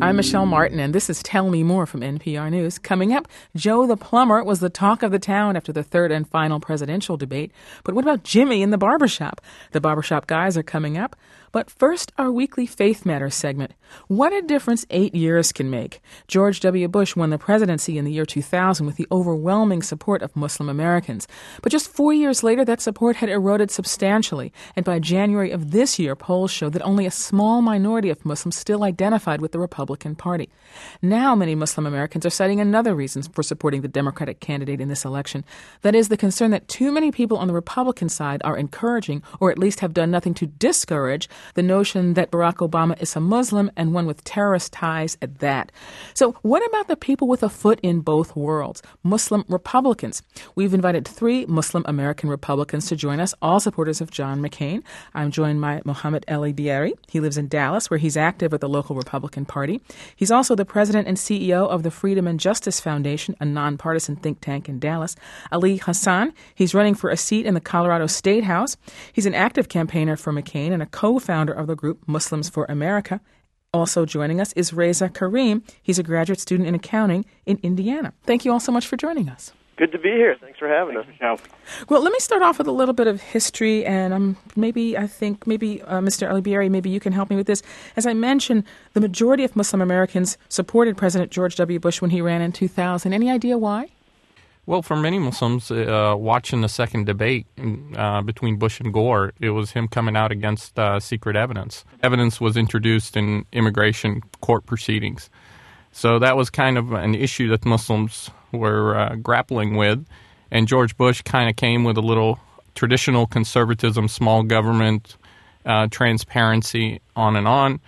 I'm Michelle Martin, and this is Tell Me More from NPR News. Coming up, Joe the Plumber was the talk of the town after the third and final presidential debate. But what about Jimmy in the barbershop? The barbershop guys are coming up. But first, our weekly Faith Matters segment. What a difference 8 years can make. George W. Bush won the presidency in the year 2000 with the overwhelming support of Muslim Americans. But just 4 years later, that support had eroded substantially. And by January of this year, polls showed that only a small minority of Muslims still identified with the Republican Party. Now, many Muslim Americans are citing another reason for supporting the Democratic candidate in this election. That is the concern that too many people on the Republican side are encouraging, or at least have done nothing to discourage, the notion that Barack Obama is a Muslim and one with terrorist ties at that. So what about the people with a foot in both worlds, Muslim Republicans? We've invited 3 Muslim American Republicans to join us, all supporters of John McCain. I'm joined by Mohammed El-Bieri. He lives in Dallas, where he's active with the local Republican Party. He's also the president and CEO of the Freedom and Justice Foundation, a nonpartisan think tank in Dallas. Ali Hassan, he's running for a seat in the Colorado State House. He's an active campaigner for McCain and a co-founder of the group Muslims for America. Also joining us is Reza Karim. He's a graduate student in accounting in Indiana. Thank you all so much for joining us. Good to be here. Thanks for having us. Well, let me start off with a little bit of history, and maybe Mr. El-Bieri, maybe you can help me with this. As I mentioned, the majority of Muslim Americans supported President George W. Bush when he ran in 2000. Any idea why? Well, for many Muslims, watching the second debate between Bush and Gore, it was him coming out against secret evidence. Evidence was introduced in immigration court proceedings. So that was kind of an issue that Muslims were grappling with. And George Bush kind of came with a little traditional conservatism, small government, transparency, on.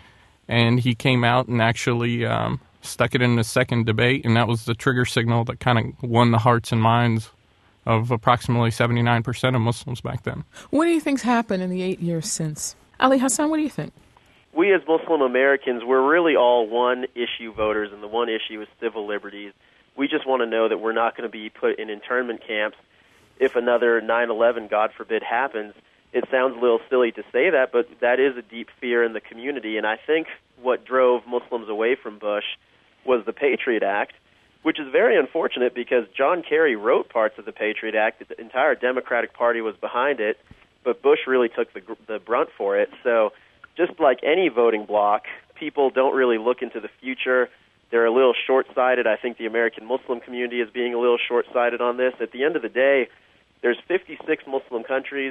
And he came out and actually stuck it in the second debate, and that was the trigger signal that kind of won the hearts and minds of approximately 79% of Muslims back then. What do you think's happened in the 8 years since? Ali Hassan, what do you think? We as Muslim Americans, we're really all one-issue voters, and the one issue is civil liberties. We just want to know that we're not going to be put in internment camps if another 9/11, God forbid, happens. It sounds a little silly to say that, but that is a deep fear in the community, and I think what drove Muslims away from Bush was the Patriot Act, which is very unfortunate because John Kerry wrote parts of the Patriot Act. The entire Democratic Party was behind it, but Bush really took the brunt for it. So just like any voting bloc, people don't really look into the future. They're a little short-sighted. I think the American Muslim community is being a little short-sighted on this. At the end of the day, there's 56 Muslim countries.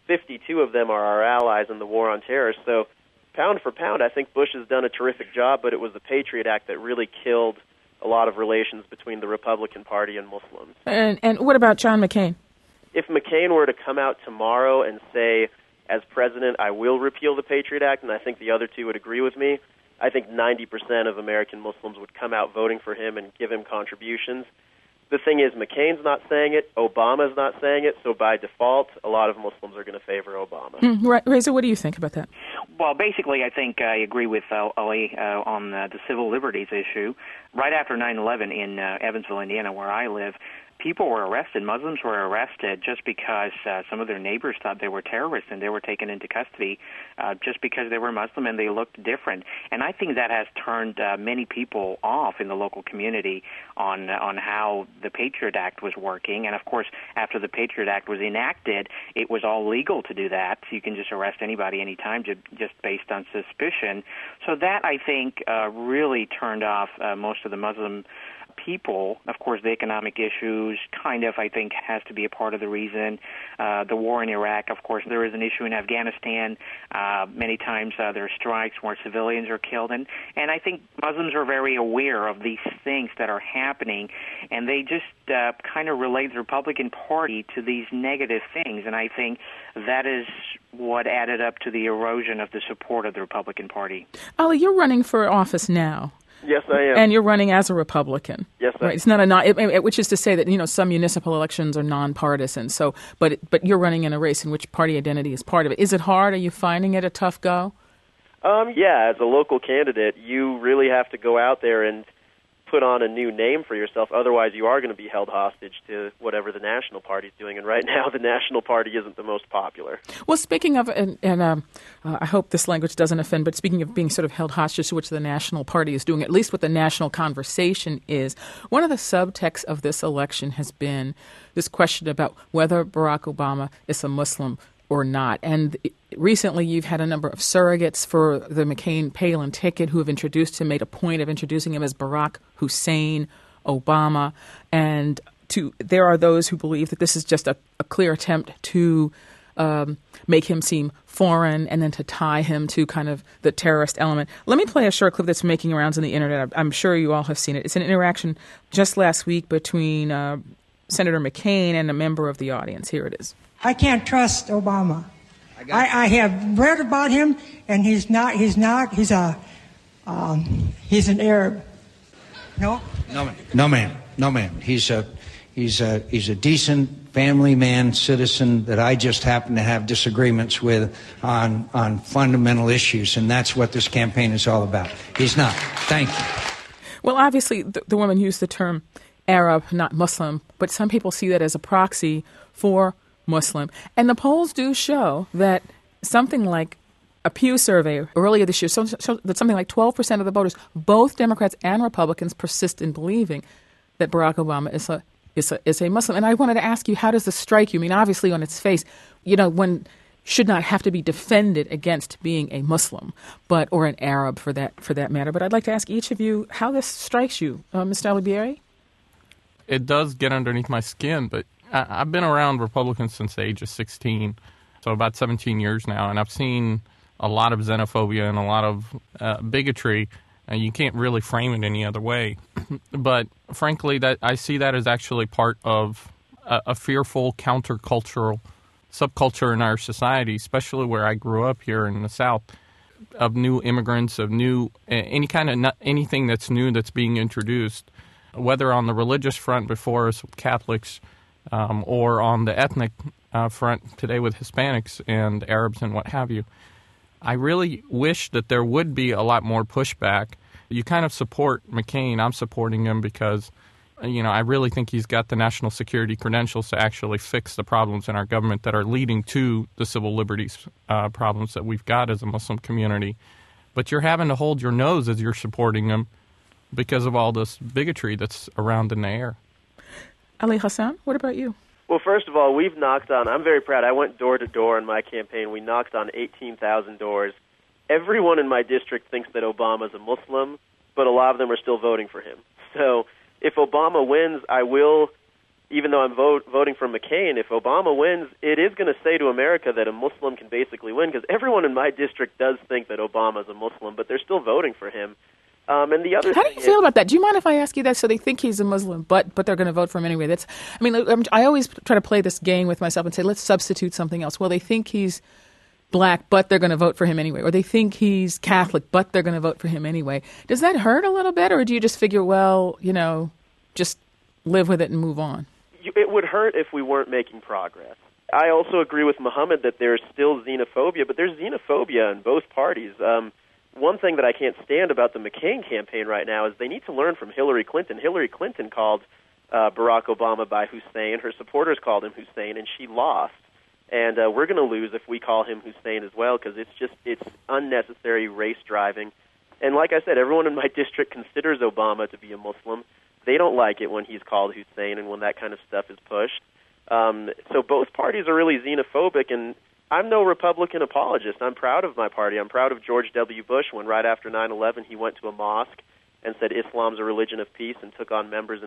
52 of them are our allies in the war on terror. So pound for pound, I think Bush has done a terrific job, but it was the Patriot Act that really killed a lot of relations between the Republican Party and Muslims. And what about John McCain? If McCain were to come out tomorrow and say, as president, I will repeal the Patriot Act, and I think the other two would agree with me, I think 90% of American Muslims would come out voting for him and give him contributions. The thing is, McCain's not saying it, Obama's not saying it, so by default, a lot of Muslims are going to favor Obama. Reza, what do you think about that? Well, basically, I think I agree with Ali on the civil liberties issue. Right after 9/11 in Evansville, Indiana, where I live, people were arrested, Muslims were arrested just because some of their neighbors thought they were terrorists and they were taken into custody just because they were Muslim and they looked different. And I think that has turned many people off in the local community on how the Patriot Act was working. And, of course, after the Patriot Act was enacted, it was all legal to do that. You can just arrest anybody anytime just based on suspicion. So that, I think, really turned off most of the Muslim people. Of course, the economic issues kind of, I think, has to be a part of the reason. The war in Iraq, of course, there is an issue in Afghanistan. Many times there are strikes where civilians are killed. And I think Muslims are very aware of these things that are happening, and they just kind of relate the Republican Party to these negative things. And I think that is what added up to the erosion of the support of the Republican Party. Ali, you're running for office now. Yes, I am. And you're running as a Republican. Yes, I am. Right? It's not which is to say that, some municipal elections are nonpartisan. So, but you're running in a race in which party identity is part of it. Is it hard? Are you finding it a tough go? Yeah, as a local candidate, you really have to go out there and put on a new name for yourself. Otherwise, you are going to be held hostage to whatever the National Party is doing. And right now, the National Party isn't the most popular. Well, speaking of, I hope this language doesn't offend, but speaking of being sort of held hostage to which the National Party is doing, at least what the national conversation is, one of the subtexts of this election has been this question about whether Barack Obama is a Muslim or not. And recently you've had a number of surrogates for the McCain-Palin ticket who have made a point of introducing him as Barack Hussein Obama. And there are those who believe that this is just a clear attempt to make him seem foreign and then to tie him to kind of the terrorist element. Let me play a short clip that's making rounds on the internet. I'm sure you all have seen it. It's an interaction just last week between Senator McCain and a member of the audience. Here it is. I can't trust Obama. I have read about him, and he's an Arab. No? No, ma'am. He's a decent family man, citizen that I just happen to have disagreements with on fundamental issues, and that's what this campaign is all about. He's not. Thank you. Well, obviously, the woman used the term Arab, not Muslim, but some people see that as a proxy for Muslim. And the polls do show that something like a Pew survey earlier this year showed that something like 12% of the voters, both Democrats and Republicans, persist in believing that Barack Obama is a Muslim. And I wanted to ask you, how does this strike you? I mean, obviously on its face, one should not have to be defended against being a Muslim, or an Arab for that matter. But I'd like to ask each of you how this strikes you. Mr. Alibieri? It does get underneath my skin, but I've been around Republicans since the age of 16, so about 17 years now, and I've seen a lot of xenophobia and a lot of bigotry, and you can't really frame it any other way. But frankly, that I see that as actually part of a fearful countercultural subculture in our society, especially where I grew up here in the South, of new immigrants, of anything that's new that's being introduced, whether on the religious front before us with Catholics, or on the ethnic front today with Hispanics and Arabs and what have you. I really wish that there would be a lot more pushback. You kind of support McCain. I'm supporting him because, I really think he's got the national security credentials to actually fix the problems in our government that are leading to the civil liberties problems that we've got as a Muslim community. But you're having to hold your nose as you're supporting him because of all this bigotry that's around in the air. Ali Hassan, what about you? Well, first of all, we've knocked on, I'm very proud, I went door to door in my campaign. We knocked on 18,000 doors. Everyone in my district thinks that Obama's a Muslim, but a lot of them are still voting for him. So if Obama wins, I will, even though I'm voting for McCain, if Obama wins, it is going to say to America that a Muslim can basically win, because everyone in my district does think that Obama's a Muslim, but they're still voting for him. And the other How do you feel about that? Do you mind if I ask you that? So they think he's a Muslim, but they're going to vote for him anyway. I always try to play this game with myself and say, let's substitute something else. Well, they think he's black, but they're going to vote for him anyway. Or they think he's Catholic, but they're going to vote for him anyway. Does that hurt a little bit, or do you just figure, just live with it and move on? It would hurt if we weren't making progress. I also agree with Muhammad that there's still xenophobia, but there's xenophobia in both parties. One thing that I can't stand about the McCain campaign right now is they need to learn from Hillary Clinton. Hillary Clinton called Barack Obama by Hussein. Her supporters called him Hussein, and she lost. And we're going to lose if we call him Hussein as well, because it's unnecessary race driving. And like I said, everyone in my district considers Obama to be a Muslim. They don't like it when he's called Hussein and when that kind of stuff is pushed. So both parties are really xenophobic, and I'm no Republican apologist. I'm proud of my party. I'm proud of George W. Bush when right after 9/11 he went to a mosque and said Islam's a religion of peace and took on members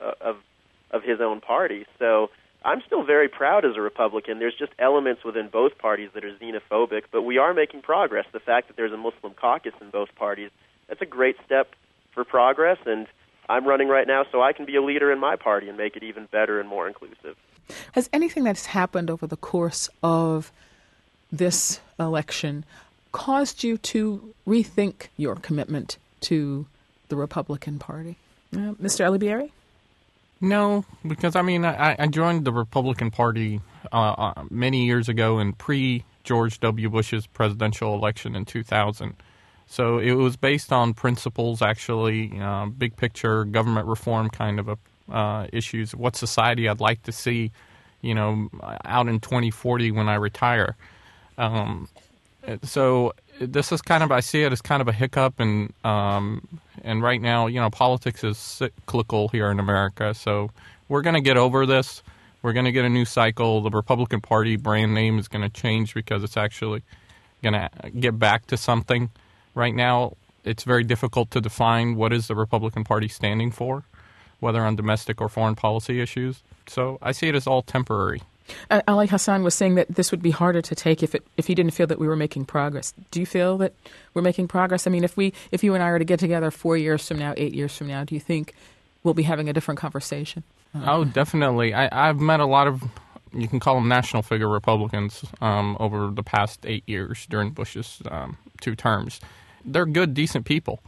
of his own party. So I'm still very proud as a Republican. There's just elements within both parties that are xenophobic, but we are making progress. The fact that there's a Muslim caucus in both parties, that's a great step for progress, and I'm running right now so I can be a leader in my party and make it even better and more inclusive. Has anything that's happened over the course of this election caused you to rethink your commitment to the Republican Party? Mr. Alibieri? No, because I joined the Republican Party many years ago in pre-George W. Bush's presidential election in 2000. So it was based on principles, actually, big picture government reform kind of issues. What society I'd like to see, out in 2040 when I retire. So this is I see it as kind of a hiccup, and right now, politics is cyclical here in America. So we're going to get over this. We're going to get a new cycle. The Republican Party brand name is going to change because it's actually going to get back to something. Right now, it's very difficult to define what is the Republican Party standing for, whether on domestic or foreign policy issues. So I see it as all temporary. Ali Hassan was saying that this would be harder to take if he didn't feel that we were making progress. Do you feel that we're making progress? I mean, if you and I were to get together 4 years from now, 8 years from now, do you think we'll be having a different conversation? Oh, definitely. I've met a lot of, you can call them national figure Republicans over the past 8 years during Bush's 2 terms. They're good, decent people,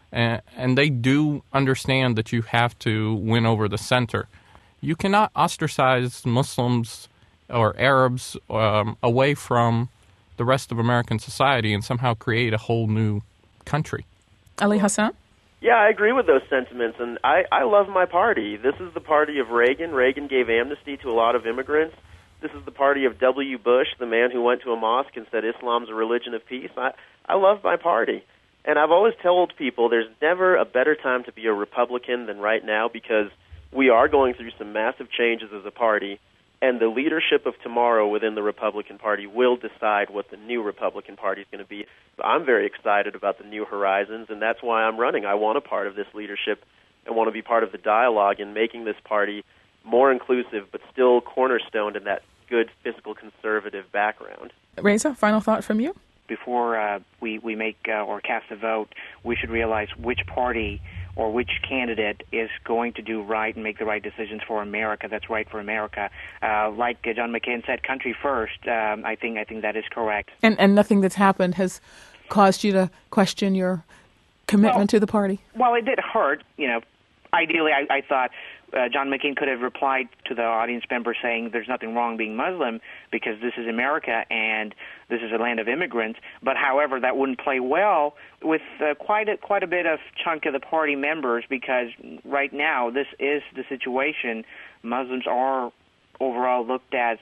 and they do understand that you have to win over the center. You cannot ostracize Muslims or Arabs away from the rest of American society and somehow create a whole new country. Ali Hassan? Yeah, I agree with those sentiments, and I love my party. This is the party of Reagan. Reagan gave amnesty to a lot of immigrants. This is the party of W. Bush, the man who went to a mosque and said Islam's a religion of peace. I love my party. And I've always told people there's never a better time to be a Republican than right now, because we are going through some massive changes as a party, and the leadership of tomorrow within the Republican Party will decide what the new Republican Party is going to be. I'm very excited about the new horizons, and that's why I'm running. I want a part of this leadership and want to be part of the dialogue in making this party more inclusive, but still cornerstoned in that good fiscal conservative background. Reza, final thought from you? Before we make or cast a vote, we should realize which party or which candidate is going to do right and make the right decisions for America. That's right for America. Like John McCain said, country first. I think that is correct. And nothing that's happened has caused you to question your commitment to the party? Well, it did hurt. Ideally, I thought John McCain could have replied to the audience member saying there's nothing wrong being Muslim because this is America and this is a land of immigrants. But, however, that wouldn't play well with quite a bit of chunk of the party members, because right now this is the situation. Muslims are overall looked at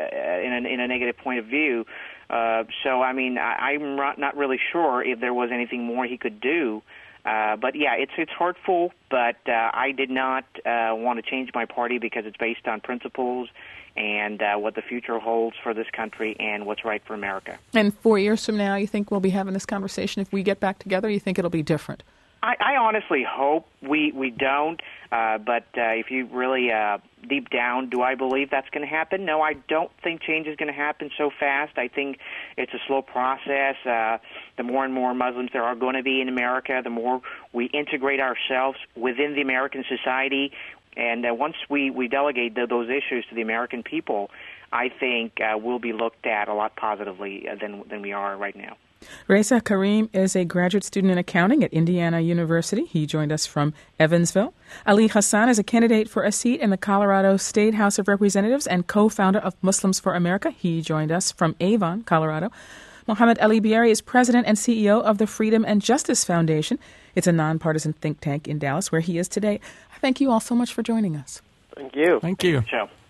in a negative point of view. So, I mean, I'm not really sure if there was anything more he could do. But yeah, it's hurtful, but I did not want to change my party because it's based on principles and what the future holds for this country and what's right for America. And 4 years from now, you think we'll be having this conversation? If we get back together, you think it'll be different? I honestly hope we don't, but if you really deep down, do I believe that's going to happen? No, I don't think change is going to happen so fast. I think it's a slow process. The more and more Muslims there are going to be in America, the more we integrate ourselves within the American society, and once we delegate those issues to the American people, I think we'll be looked at a lot positively than we are right now. Reza Karim is a graduate student in accounting at Indiana University. He joined us from Evansville. Ali Hassan is a candidate for a seat in the Colorado State House of Representatives and co-founder of Muslims for America. He joined us from Avon, Colorado. Mohammed Ali Bieri is president and CEO of the Freedom and Justice Foundation. It's a nonpartisan think tank in Dallas, where he is today. Thank you all so much for joining us. Thank you. Thank you. Ciao.